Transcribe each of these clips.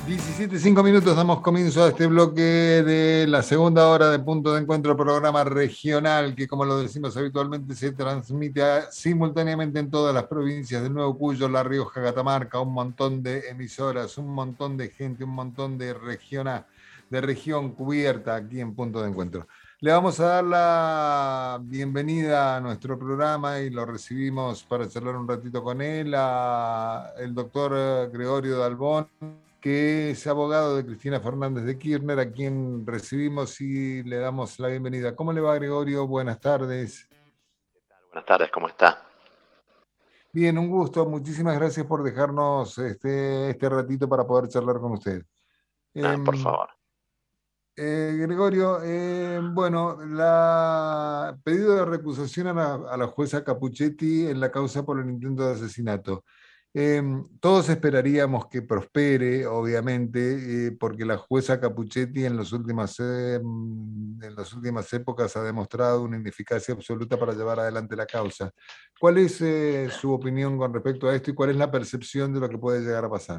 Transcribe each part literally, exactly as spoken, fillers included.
diecisiete, cinco minutos, damos comienzo a este bloque de la segunda hora de Punto de Encuentro, programa regional que, como lo decimos habitualmente, se transmite a- simultáneamente en todas las provincias del Nuevo Cuyo, La Rioja, Catamarca, un montón de emisoras, un montón de gente, un montón de, regiona, de región cubierta aquí en Punto de Encuentro. Le vamos a dar la bienvenida a nuestro programa y lo recibimos para charlar un ratito con él, a el doctor Gregorio Dalbón, que es abogado de Cristina Fernández de Kirchner, a quien recibimos y le damos la bienvenida. ¿Cómo le va, Gregorio? Buenas tardes. Buenas tardes, ¿cómo está? Bien, un gusto. Muchísimas gracias por dejarnos este, este ratito para poder charlar con usted. Ah, por Eh, favor. eh, Gregorio, eh, bueno, la pedido de recusación a la, a la jueza Capuchetti en la causa por el intento de asesinato. Eh, Todos esperaríamos que prospere, obviamente, eh, porque la jueza Capuchetti en, los últimas, eh, en las últimas épocas ha demostrado una ineficacia absoluta para llevar adelante la causa. ¿Cuál es eh, su opinión con respecto a esto y cuál es la percepción de lo que puede llegar a pasar?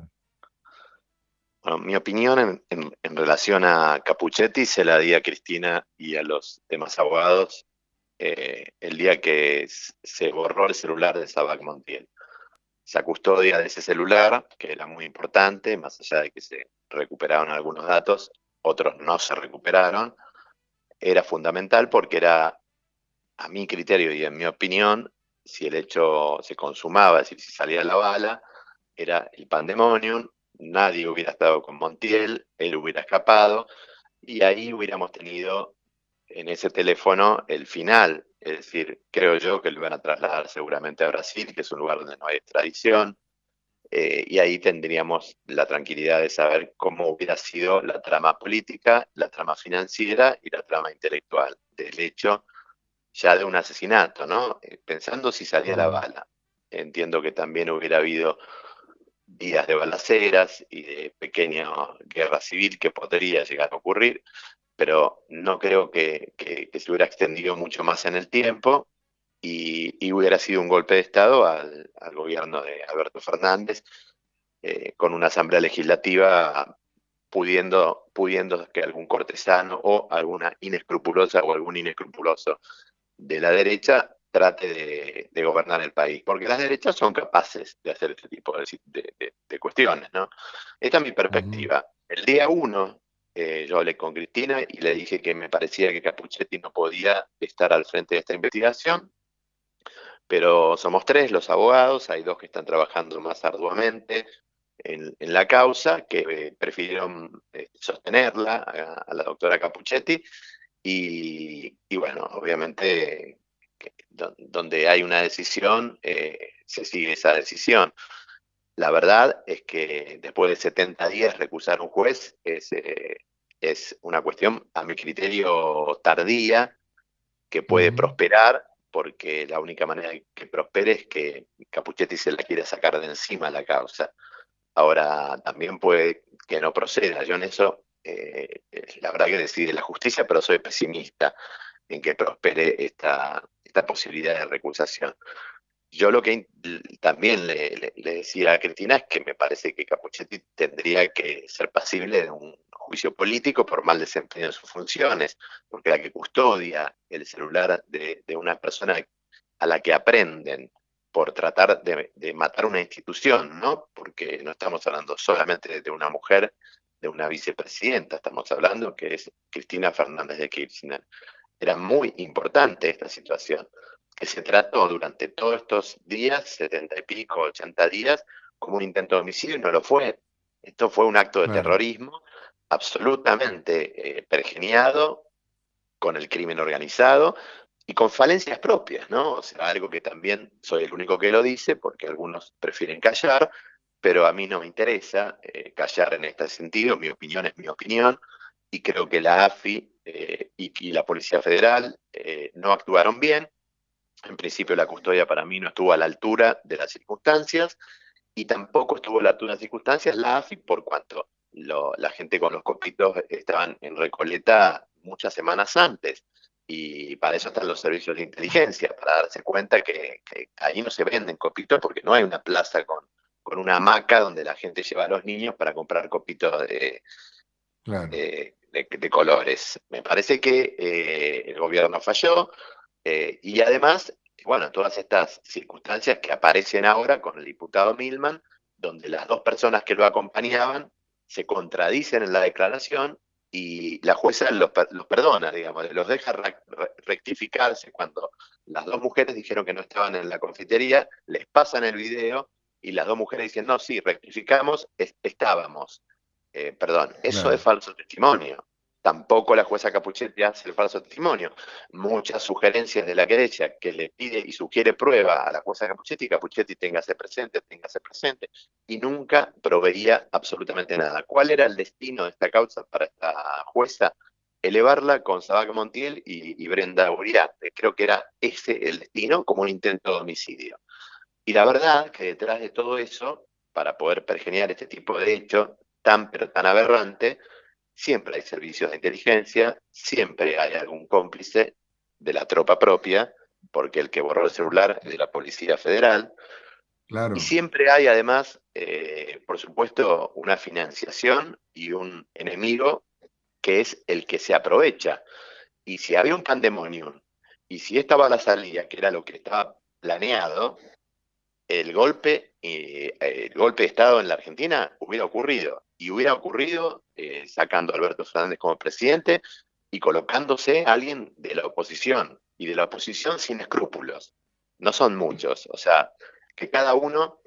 Bueno, mi opinión en, en- en relación a Capuchetti se la di a Cristina y a los demás abogados eh, el día que s- se borró el celular de Sabac Montiel. Esa custodia de ese celular, que era muy importante, más allá de que se recuperaron algunos datos, otros no se recuperaron, era fundamental porque era, a mi criterio y en mi opinión, si el hecho se consumaba, es decir, si salía la bala, era el pandemonium, nadie hubiera estado con Montiel, él hubiera escapado, y ahí hubiéramos tenido en ese teléfono el final. Es decir, creo yo que lo iban a trasladar seguramente a Brasil, que es un lugar donde no hay extradición, eh, y ahí tendríamos la tranquilidad de saber cómo hubiera sido la trama política, la trama financiera y la trama intelectual del hecho ya de un asesinato, ¿no? Eh, Pensando si salía la Mm. bala. Entiendo que también hubiera habido días de balaceras y de pequeña guerra civil que podría llegar a ocurrir, pero no creo que, que- que se hubiera extendido mucho más en el tiempo y, y hubiera sido un golpe de Estado al, al gobierno de Alberto Fernández, eh, con una asamblea legislativa pudiendo, pudiendo que algún cortesano o alguna inescrupulosa o algún inescrupuloso de la derecha trate de, de gobernar el país, porque las derechas son capaces de hacer este tipo de, de- de- de cuestiones, ¿no? Esta es mi Ujú. perspectiva. El día uno, eh, yo hablé con Cristina y le dije que me parecía que Capuchetti no podía estar al frente de esta investigación, pero somos tres los abogados, hay dos que están trabajando más arduamente en, en la causa, que eh, prefirieron eh, sostenerla a, a la doctora Capuchetti, y, y bueno, obviamente que do- donde hay una decisión, eh, se sigue esa decisión. La verdad es que después de setenta días recusar un juez es, eh, es una cuestión, a mi criterio, tardía, que puede Ujú. prosperar, porque la única manera de que prospere es que Capuchetti se la quiera sacar de encima la causa. Ahora, también puede que no proceda. Yo en eso, eh, la verdad que decide la justicia, pero soy pesimista en que prospere esta, esta posibilidad de recusación. Yo lo que in- también le, le- le decía a Cristina es que me parece que Capuchetti tendría que ser pasible de un juicio político por mal desempeño de sus funciones, porque la que custodia el celular de, de una persona a la que aprenden por tratar de, de matar una institución, ¿no? Porque no estamos hablando solamente de una mujer, de una vicepresidenta, estamos hablando que es Cristina Fernández de Kirchner. Era muy importante esta situación, que se trató durante todos estos días, setenta y pico, ochenta días, como un intento de homicidio y no lo fue. Esto fue un acto de Claro. terrorismo absolutamente eh, pergeniado con el crimen organizado y con falencias propias, ¿no? O sea, algo que también soy el único que lo dice, porque algunos prefieren callar, pero a mí no me interesa eh, callar en este sentido, mi opinión es mi opinión, y creo que la A F I eh, y, y la Policía Federal eh, no actuaron bien. En principio la custodia para mí no estuvo a la altura de las circunstancias y tampoco estuvo a la altura de las circunstancias la A F I por cuanto lo, la gente con los copitos estaban en Recoleta muchas semanas antes. Y para eso están los servicios de inteligencia, para darse cuenta que, que ahí no se venden copitos porque no hay una plaza con con una hamaca donde la gente lleva a los niños para comprar copitos de, Claro, de, de- de colores. Me parece que eh, el gobierno falló eh, y además, bueno, todas estas circunstancias que aparecen ahora con el diputado Milman, donde las dos personas que lo acompañaban se contradicen en la declaración y la jueza los, per- los perdona, digamos, los deja re- re- rectificarse cuando las dos mujeres dijeron que no estaban en la confitería, les pasan el video y las dos mujeres dicen, no, sí, rectificamos, es- estábamos. Eh, perdón, eso es claro, falso testimonio. Tampoco la jueza Capuchetti hace el falso testimonio. Muchas sugerencias de la querella que le pide y sugiere prueba a la jueza Capuchetti, Capuchetti téngase presente, téngase presente, y nunca proveía absolutamente nada. ¿Cuál era el destino de esta causa para esta jueza? Elevarla con Sabac Montiel y, y Brenda Uriarte. Creo que era ese el destino, como un intento de homicidio. Y la verdad que detrás de todo eso, para poder pergeñar este tipo de hecho tan, pero tan aberrante, siempre hay servicios de inteligencia, siempre hay algún cómplice de la tropa propia, porque el que borró el celular es de la Policía Federal, y claro, siempre hay además, eh, por supuesto, una financiación y un enemigo que es el que se aprovecha. Y si había un pandemonium, y si esta bala salía, que era lo que estaba planeado, el golpe, eh, el golpe de Estado en la Argentina hubiera ocurrido. Y hubiera ocurrido eh, sacando a Alberto Fernández como presidente y colocándose a alguien de la oposición. Y de la oposición sin escrúpulos. No son muchos. O sea, que cada uno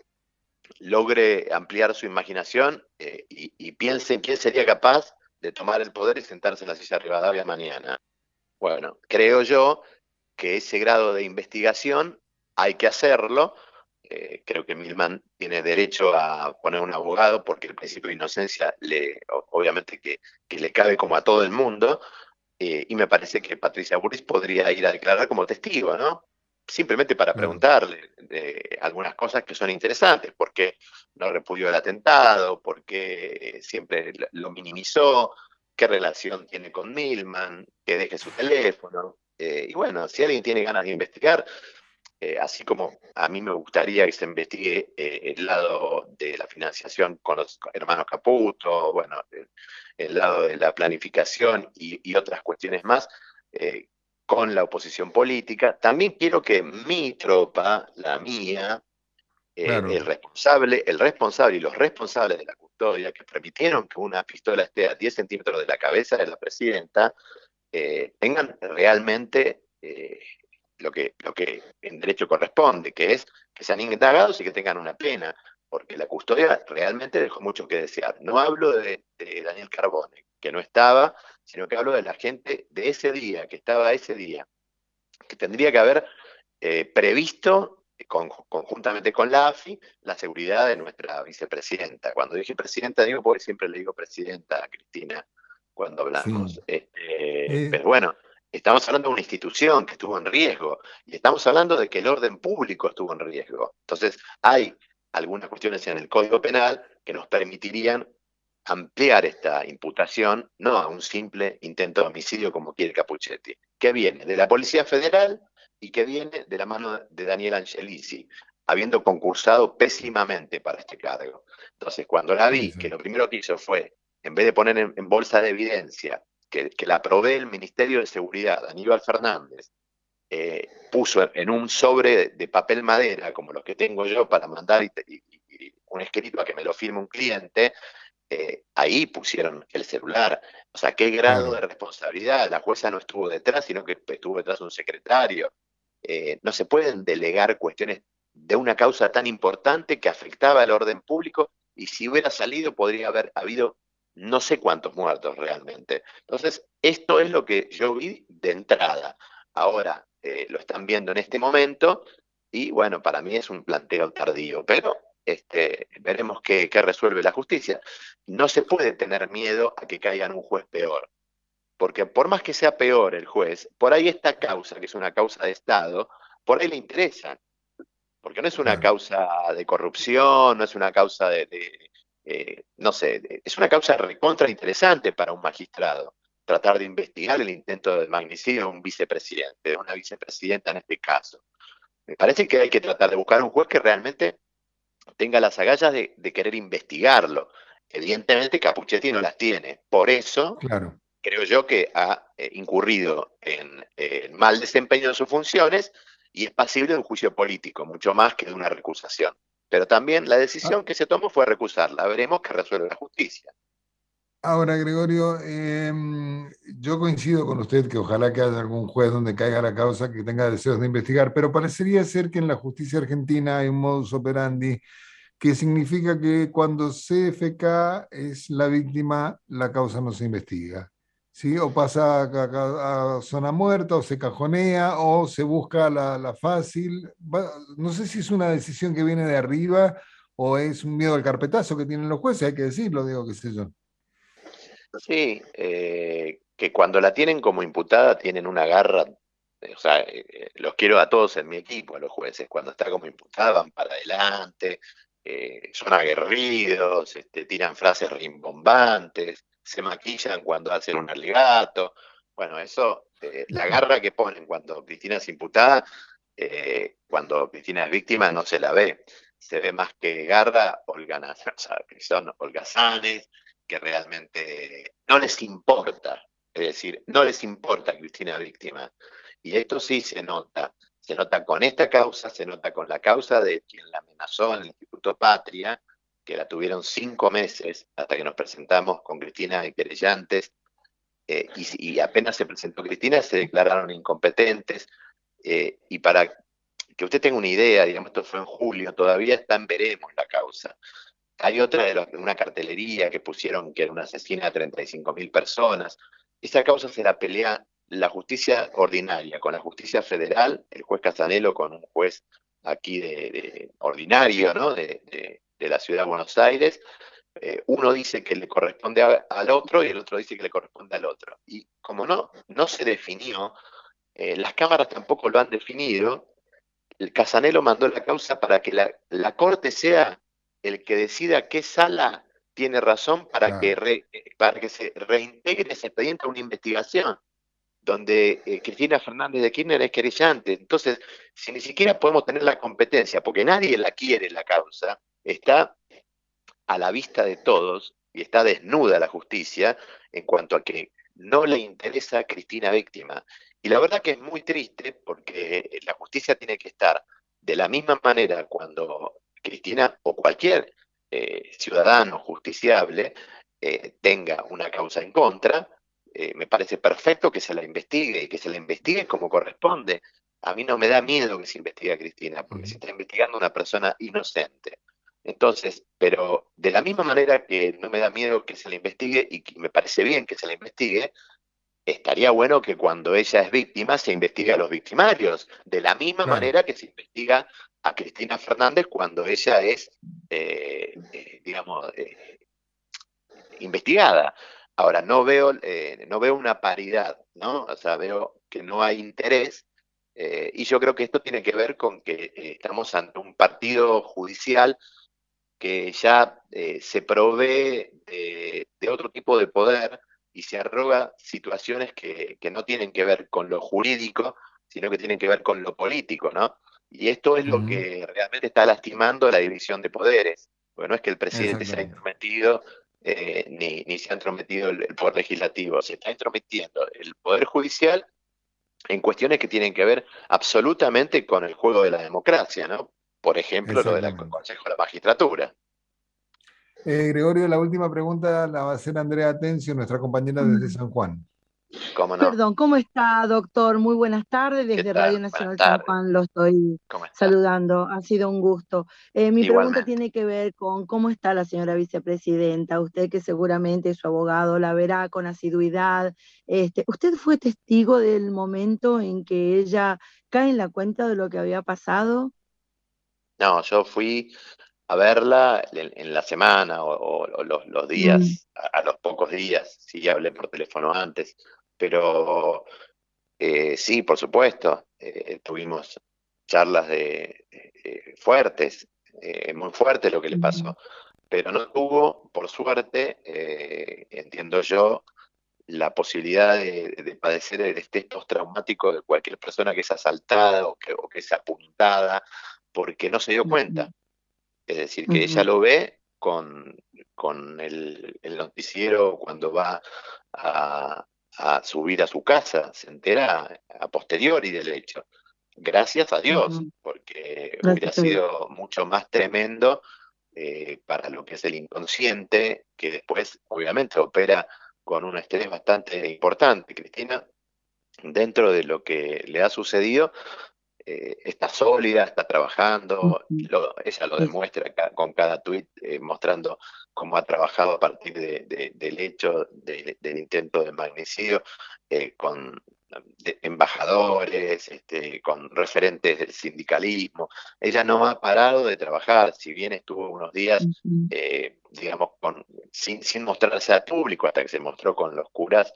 logre ampliar su imaginación eh, y, y piense en quién sería capaz de tomar el poder y sentarse en la silla de Rivadavia mañana. Bueno, creo yo que ese grado de investigación hay que hacerlo. Eh, creo que Milman tiene derecho a poner un abogado porque el principio de inocencia le, obviamente que, que le cabe como a todo el mundo. Eh, y me parece que Patricia Burris podría ir a declarar como testigo, ¿no? Simplemente para claro. preguntarle eh, algunas cosas que son interesantes, por qué no repudió el atentado, por qué siempre lo minimizó, qué relación tiene con Milman, que deje su teléfono. Eh, y bueno, si alguien tiene ganas de investigar, eh, así como a mí me gustaría que se investigue eh, el lado de la financiación con los hermanos Caputo, bueno, el, el lado de la planificación y, y otras cuestiones más, eh, con la oposición política. También quiero que mi tropa, la mía, eh, el Claro, responsable, el responsable y los responsables de la custodia que permitieron que una pistola esté a diez centímetros de la cabeza de la presidenta, eh, tengan realmente eh, lo, que, lo que en derecho corresponde, que es que sean indagados y que tengan una pena, porque la custodia realmente dejó mucho que desear. No hablo de, de Daniel Carbone, que no estaba, sino que hablo de la gente de ese día, que estaba ese día, que tendría que haber eh, previsto con, conjuntamente con la A F I la seguridad de nuestra vicepresidenta. Cuando dije presidenta, digo porque siempre le digo presidenta a Cristina cuando sí. hablamos. Este, Eh, pero bueno, estamos hablando de una institución que estuvo en riesgo y estamos hablando de que el orden público estuvo en riesgo. Entonces, hay algunas cuestiones en el Código Penal que nos permitirían ampliar esta imputación no a un simple intento de homicidio como quiere Capuchetti, que viene de la Policía Federal y que viene de la mano de Daniel Angelici, habiendo concursado pésimamente para este cargo. Entonces, cuando la sí, vi, sí, que lo primero que hizo fue, en vez de poner en, en bolsa de evidencia, que, que la provee el Ministerio de Seguridad, Aníbal Fernández, eh, puso en un sobre de, de, papel madera, como los que tengo yo para mandar y, y, y un escrito a que me lo firme un cliente, eh, ahí pusieron el celular. O sea, qué grado de claro. responsabilidad. La jueza no estuvo detrás, sino que estuvo detrás un secretario. Eh, no se pueden delegar cuestiones de una causa tan importante que afectaba al orden público y si hubiera salido podría haber habido no sé cuántos muertos realmente. Entonces, esto es lo que yo vi de entrada. Ahora eh, lo están viendo en este momento y bueno, para mí es un planteo tardío, pero este, veremos qué, qué resuelve la justicia. No se puede tener miedo a que caiga en un juez peor, porque por más que sea peor el juez, por ahí esta causa, que es una causa de Estado, por ahí le interesa, porque no es una Claro, causa de corrupción, no es una causa de, de eh, no sé, de, es una causa recontra interesante para un magistrado, tratar de investigar el intento de magnicidio de un vicepresidente, de una vicepresidenta en este caso. Me parece que hay que tratar de buscar un juez que realmente tenga las agallas de, de querer investigarlo. Evidentemente Capuchetti no las tiene. Por eso Claro. creo yo que ha eh, incurrido en eh, mal desempeño de sus funciones y es pasible de un juicio político, mucho más que de una recusación. Pero también la Ah, decisión que se tomó fue recusarla. Veremos qué resuelve la justicia. ahora, Gregorio, em, yo coincido con usted que ojalá que haya algún juez donde caiga la causa que tenga deseos de investigar, pero parecería ser que en la justicia argentina hay un modus operandi que significa que cuando C F K es la víctima, la causa no se investiga. ¿Sí? O pasa a, a- a zona muerta, o se cajonea, o se busca la, la fácil. Va- no sé si es una decisión que viene de arriba o es un miedo al carpetazo que tienen los jueces, hay que decirlo, digo, qué sé yo. Sí, eh, que cuando la tienen como imputada tienen una garra, eh, o sea, eh, eh, los quiero a todos en mi equipo, a los jueces, cuando está como imputada van para adelante, eh, son aguerridos, este, tiran frases rimbombantes, se maquillan cuando hacen un alegato, bueno, eso, eh, la garra que ponen cuando Cristina es imputada, eh, cuando Cristina es víctima no se la ve, se ve más que garra, holganas, o sea, que son holgazanes, que realmente no les importa, es decir, no les importa Cristina víctima. Y esto sí se nota, se nota con esta causa, se nota con la causa de quien la amenazó en el Instituto Patria, que la tuvieron cinco meses hasta que nos presentamos con Cristina y querellantes, eh, y, y, apenas se presentó Cristina se declararon incompetentes, eh, y para que usted tenga una idea, digamos, esto fue en julio, todavía está en veremos la causa. Hay otra de, los, de una cartelería que pusieron que era una asesina de treinta y cinco mil personas. Esa causa se la pelea la justicia ordinaria con la justicia federal, el juez Casanelo con un juez aquí de, de ordinario, ¿no? De, de, de, la ciudad de Buenos Aires. Eh, uno dice que le corresponde a, al otro y el otro dice que le corresponde al otro. Y como no, no se definió, eh, las cámaras tampoco lo han definido, el Casanelo mandó la causa para que la, la Corte sea el que decida qué sala tiene razón para que, Claro. re, para que se reintegre ese expediente a una investigación donde eh, Cristina Fernández de Kirchner es querellante. Entonces, si ni siquiera podemos tener la competencia, porque nadie la quiere la causa, está a la vista de todos y está desnuda la justicia en cuanto a que no le interesa a Cristina víctima. Y la verdad que es muy triste porque la justicia tiene que estar de la misma manera cuando Cristina o cualquier eh, ciudadano justiciable eh, tenga una causa en contra. Eh, me parece perfecto que se la investigue y que se la investigue como corresponde. A mí no me da miedo que se investigue a Cristina, porque se está investigando a una persona inocente. Entonces, pero de la misma manera que no me da miedo que se la investigue y que me parece bien que se la investigue, estaría bueno que cuando ella es víctima se investigue a los victimarios, de la misma Claro. manera que se investiga a Cristina Fernández cuando ella es, eh, eh, digamos, eh, investigada. Ahora, no veo, eh, no veo una paridad, ¿no? O sea, veo que no hay interés, eh, y yo creo que esto tiene que ver con que eh, estamos ante un partido judicial que ya eh, se provee de, de, otro tipo de poder y se arroga situaciones que, que, no tienen que ver con lo jurídico, sino que tienen que ver con lo político, ¿no? Y esto es Uh lo -huh. que realmente está lastimando la división de poderes, porque no es que el presidente se ha Exactamente. intrometido, eh, ni, ni se ha intrometido el, el poder legislativo, se está intrometiendo el poder judicial en cuestiones que tienen que ver absolutamente con el juego de la democracia, ¿no? Por ejemplo, lo del Exactamente. Consejo de la Magistratura. Eh, Gregorio, la última pregunta la va a hacer Andrea Atencio, nuestra compañera desde San Juan. ¿Cómo no? Perdón, ¿cómo está, doctor? Muy buenas tardes. ¿Qué Desde tal? Radio Buenas Nacional San tardes. Juan lo estoy ¿Cómo está? saludando. Ha sido un gusto. Eh, mi pregunta Igualmente. tiene que ver con cómo está la señora vicepresidenta. Usted que seguramente su abogado la verá con asiduidad. Este, ¿usted fue testigo del momento en que ella cae en la cuenta de lo que había pasado? No, yo fui a verla en, en la semana o, o- o los, los Mm, días, a, a los pocos días, sí, hablé por teléfono antes, pero eh, sí, por supuesto, eh, tuvimos charlas de, eh, fuertes, eh, muy fuerte lo que le mm, pasó, pero no tuvo, por suerte, eh, entiendo yo, la posibilidad de, de padecer el estrés postraumático de cualquier persona que es asaltada o que, o que es apuntada, porque no se dio mm, cuenta. Es decir, que ella Ujú, lo ve con, con el, el noticiero cuando va a, a subir a su casa, se entera a posteriori del hecho. Gracias a Dios, ujú. porque hubiera Gracias a Dios. sido mucho más tremendo eh, para lo que es el inconsciente, que después obviamente opera con un estrés bastante importante. Cristina, dentro de lo que le ha sucedido, eh, está sólida, está trabajando, Ujú. lo- ella lo Es- demuestra ca- con cada tuit, eh, mostrando cómo ha trabajado a partir de- de- del hecho de- del intento de magnicidio, eh, con de- embajadores, este, con referentes del sindicalismo. Ella no ha parado de trabajar, si bien estuvo unos días, ujú, eh, digamos, con, sin, sin mostrarse al público, hasta que se mostró con los curas.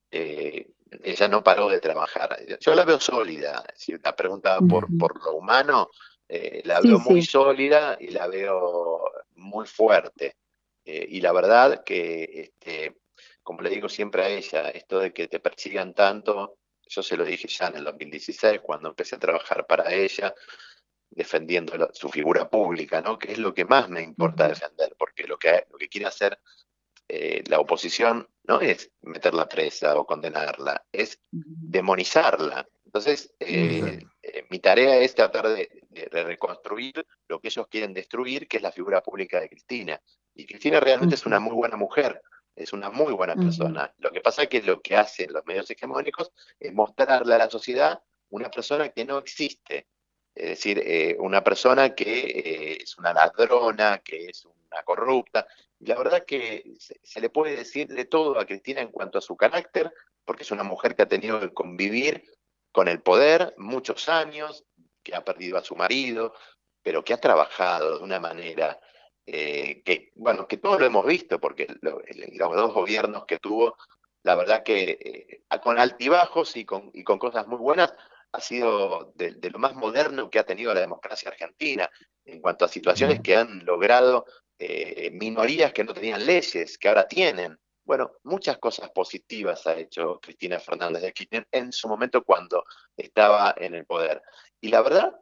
eh, Ella no paró de trabajar. Yo la veo sólida. Si la pregunta por, ujú. por lo humano, eh, la Sí, veo muy sí. sólida y la veo muy fuerte. Eh, y la verdad que, este, como le digo siempre a ella, esto de que te persigan tanto, yo se lo dije ya en el dos mil dieciséis, cuando empecé a trabajar para ella, defendiendo la- su figura pública, ¿no? Que es lo que más me importa Ujú, defender, porque lo que, lo que quiere hacer eh, la oposición no es meterla presa o condenarla, es ujú, demonizarla. Entonces, eh, ujú, Exacto. eh, mi tarea es tratar de, de- de reconstruir lo que ellos quieren destruir, que es la figura pública de Cristina. Y Cristina realmente es una ujú, muy buena mujer, es una muy buena ujú, persona. Lo que pasa es que lo que hacen los medios hegemónicos es mostrarle a la sociedad una persona que no existe. Es decir, eh, una persona que eh, es una ladrona, que es una corrupta, y la verdad que se, se le puede decir de todo a Cristina en cuanto a su carácter, porque es una mujer que ha tenido que convivir con el poder muchos años, que ha perdido a su marido, pero que ha trabajado de una manera eh, que, bueno, que todos lo hemos visto, porque lo- el- los dos gobiernos que tuvo, la verdad que eh, con altibajos y con, y con cosas muy buenas, ha sido de, de lo más moderno que ha tenido la democracia argentina en cuanto a situaciones Mm. que han logrado eh, minorías que no tenían leyes, que ahora tienen. Bueno, muchas cosas positivas ha hecho Cristina Fernández de Kirchner en su momento cuando estaba en el poder. Y la verdad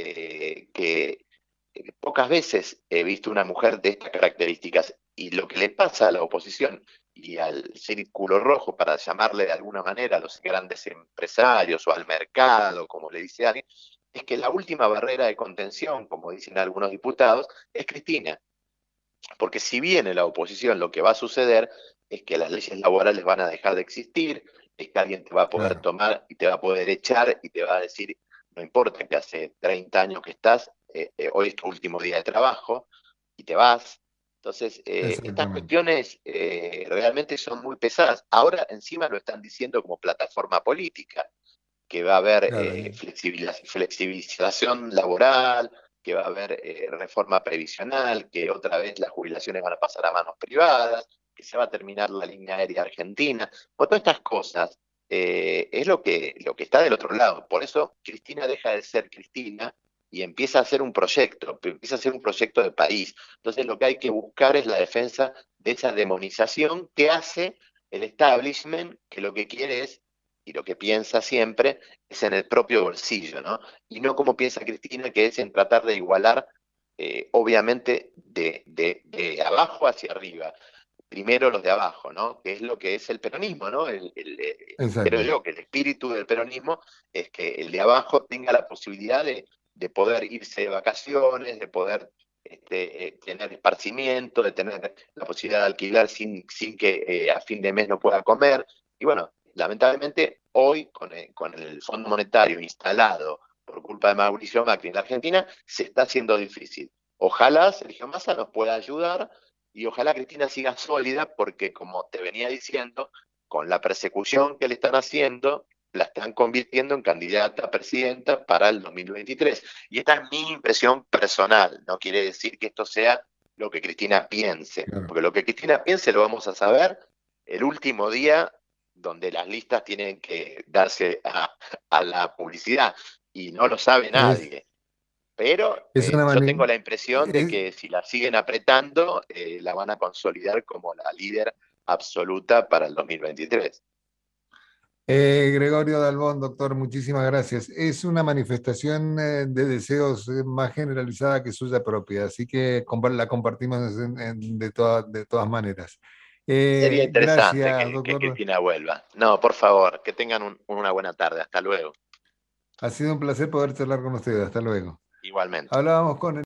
eh, que eh, pocas veces he visto una mujer de estas características y lo que le pasa a la oposición y al círculo rojo, para llamarle de alguna manera a los grandes empresarios o al mercado, como le dice alguien, es que la última barrera de contención, como dicen algunos diputados, es Cristina. Porque si bien en la oposición lo que va a suceder es que las leyes laborales van a dejar de existir, es que alguien te va a poder Claro, tomar y te va a poder echar y te va a decir, no importa que hace treinta años que estás, eh, eh, hoy es tu último día de trabajo y te vas. Entonces, eh, estas exactamente. cuestiones eh, realmente son muy pesadas. Ahora encima lo están diciendo como plataforma política, que va a haber Claro, eh, y flexibilización laboral, que va a haber eh, reforma previsional, que otra vez las jubilaciones van a pasar a manos privadas, que se va a terminar la línea aérea argentina. O todas estas cosas eh, es lo que, lo que está del otro lado. Por eso Cristina deja de ser Cristina y empieza a hacer un proyecto, empieza a hacer un proyecto de país. Entonces lo que hay que buscar es la defensa de esa demonización que hace el establishment, que lo que quiere es, y lo que piensa siempre, es en el propio bolsillo, ¿no? Y no como piensa Cristina, que es en tratar de igualar, eh, obviamente, de, de, de abajo hacia arriba. Primero los de abajo, ¿no? Que es lo que es el peronismo, ¿no? El, el, el, creo exacto. yo que el espíritu del peronismo es que el de abajo tenga la posibilidad de, de poder irse de vacaciones, de poder este, eh, tener esparcimiento, de tener la posibilidad de alquilar sin, sin que eh, a fin de mes no pueda comer. Y bueno, lamentablemente hoy con el, con el Fondo Monetario instalado por culpa de Mauricio Macri en la Argentina, se está haciendo difícil. Ojalá Sergio Massa nos pueda ayudar y ojalá Cristina siga sólida porque, como te venía diciendo, con la persecución que le están haciendo, la están convirtiendo en candidata a presidenta para el dos mil veintitrés. Y esta es mi impresión personal, no quiere decir que esto sea lo que Cristina piense, Claro. porque lo que Cristina piense lo vamos a saber el último día donde las listas tienen que darse a, a la publicidad y no lo sabe Es, nadie. Pero es eh, una yo tengo mani- la impresión de es, que si la siguen apretando, eh, la van a consolidar como la líder absoluta para el dos mil veintitrés. Eh, Gregorio Dalbón, doctor, muchísimas gracias. Es una manifestación eh, de deseos eh, más generalizada que suya propia, así que compa- la compartimos en- en- de, toda- de todas maneras. Sería Eh, interesante gracias, que, que doctor. Cristina vuelva. No, por favor, que tengan un- una buena tarde. Hasta luego. Ha sido un placer poder charlar con usted. Hasta luego. Igualmente. Hablábamos con